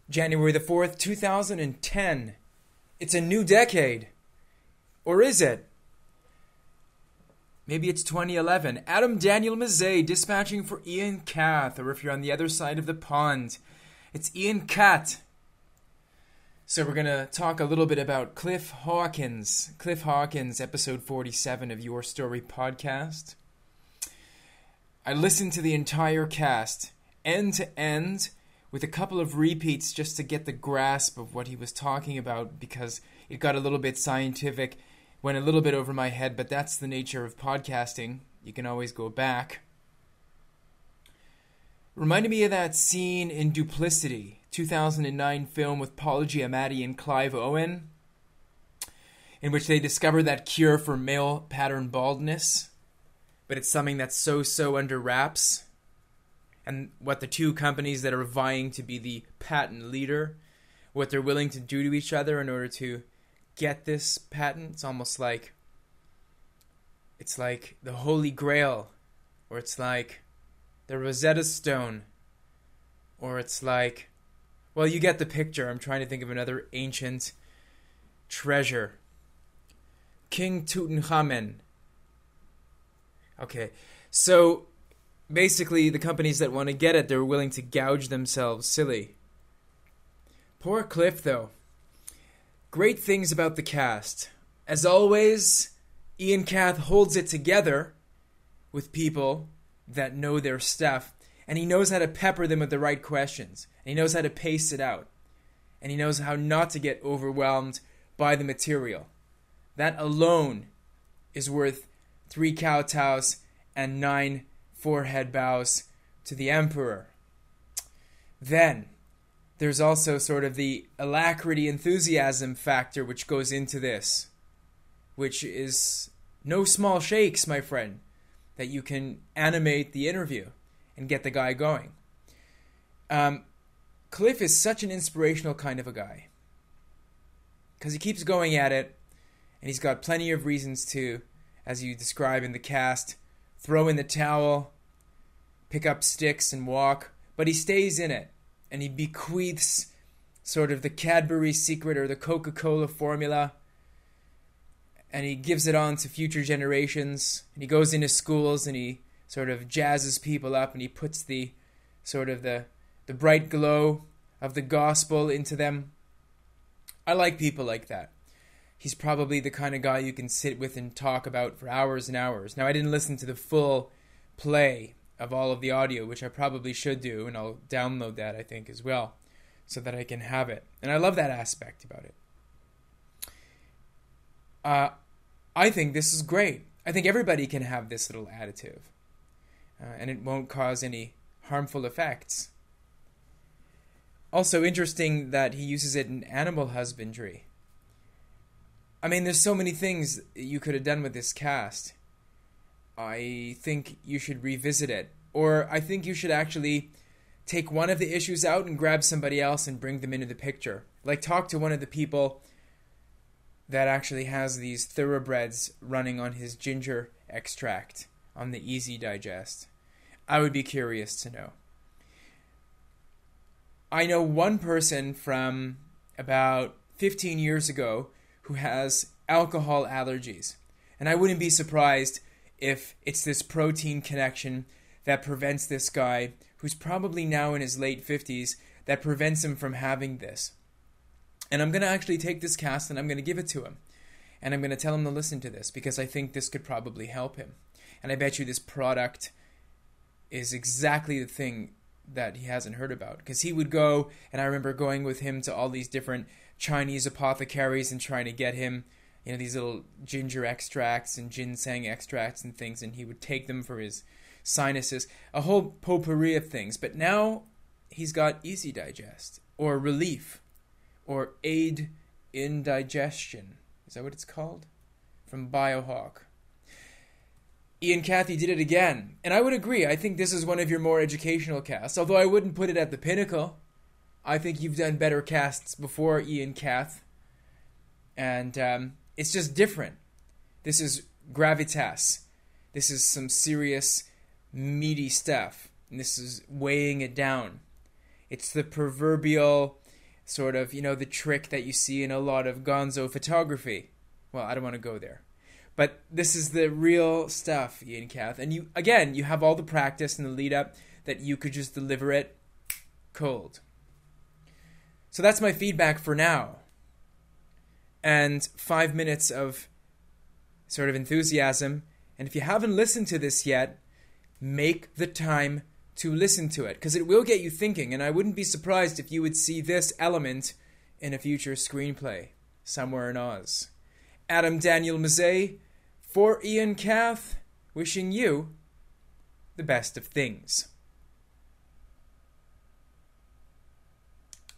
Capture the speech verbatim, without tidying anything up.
January the fourth, two thousand ten. It's a new decade. Or is it? Maybe it's twenty eleven. Adam Daniel Mazet dispatching for Ian Cath. Or if you're on the other side of the pond, it's Ian Cath. So we're going to talk a little bit about Cliff Hawkins. Cliff Hawkins, episode forty-seven of Your Story podcast. I listened to the entire cast, end to end, with a couple of repeats just to get the grasp of what he was talking about, because it got a little bit scientific, went a little bit over my head, but that's the nature of podcasting. You can always go back. Reminded me of that scene in Duplicity, two thousand nine film with Paul Giamatti and Clive Owen, in which they discover that cure for male pattern baldness, but it's something that's so-so under wraps. And what the two companies that are vying to be the patent leader, what they're willing to do to each other in order to get this patent. It's almost like, it's like the Holy Grail, or it's like the Rosetta Stone, or it's like, well, you get the picture. I'm trying to think of another ancient treasure. King Tutankhamen. Okay, so basically the companies that want to get it, they're willing to gouge themselves silly. Poor Cliff, though. Great things about the cast. As always, Ian Cath holds it together with people that know their stuff, and he knows how to pepper them with the right questions, and he knows how to pace it out, and he knows how not to get overwhelmed by the material. That alone is worth three kowtows and nine forehead bows to the emperor. Then there's also sort of the alacrity enthusiasm factor which goes into this, which is no small shakes, my friend, that you can animate the interview and get the guy going. Um, Cliff is such an inspirational kind of a guy, because he keeps going at it, and he's got plenty of reasons to, as you describe in the cast, throw in the towel, pick up sticks and walk, but he stays in it, and he bequeaths sort of the Cadbury secret or the Coca-Cola formula, and he gives it on to future generations, and he goes into schools and he sort of jazzes people up, and he puts the sort of the, the bright glow of the gospel into them. I like people like that. He's probably the kind of guy you can sit with and talk about for hours and hours. Now, I didn't listen to the full play of all of the audio, which I probably should do, and I'll download that, I think, as well, so that I can have it. And I love that aspect about it. Uh, I think this is great. I think everybody can have this little additive, uh, and it won't cause any harmful effects. Also interesting that he uses it in animal husbandry. I mean, there's so many things you could have done with this cast. I think you should revisit it. Or I think you should actually take one of the issues out and grab somebody else and bring them into the picture. Like, talk to one of the people that actually has these thoroughbreds running on his ginger extract on the Easy Digest. I would be curious to know. I know one person from about fifteen years ago who has alcohol allergies. And I wouldn't be surprised if it's this protein connection that prevents this guy, who's probably now in his late fifties, that prevents him from having this. And I'm going to actually take this cast and I'm going to give it to him. And I'm going to tell him to listen to this, because I think this could probably help him. And I bet you this product is exactly the thing that he hasn't heard about. Because he would go, and I remember going with him to all these different Chinese apothecaries and trying to get him, you know, these little ginger extracts and ginseng extracts and things, and he would take them for his sinuses, a whole potpourri of things. But now he's got Easy Digest, or Relief, or Aid in Digestion. Is that what it's called? From Biohawk. Ian Cathy did it again, and I would agree. I think this is one of your more educational casts, although I wouldn't put it at the pinnacle. I think you've done better casts before, Ian Cath. And um, it's just different. This is gravitas. This is some serious, meaty stuff. And this is weighing it down. It's the proverbial sort of, you know, the trick that you see in a lot of gonzo photography. Well, I don't want to go there. But this is the real stuff, Ian Kath. And you, again, you have all the practice and the lead up that you could just deliver it cold. So that's my feedback for now. And five minutes of sort of enthusiasm. And if you haven't listened to this yet, make the time to listen to it, because it will get you thinking, and I wouldn't be surprised if you would see this element in a future screenplay somewhere in Oz. Adam Daniel Mazet for Ian Kath, wishing you the best of things.